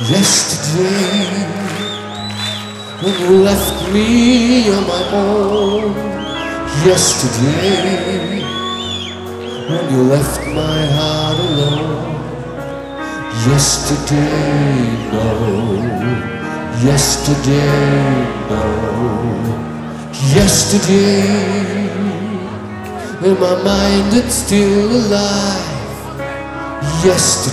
Yesterday, when you left me on my own. Yesterday, when you left my heart alone. Yesterday, no. Yesterday, no. Yesterday, in my mind it's still alive. Yesterday.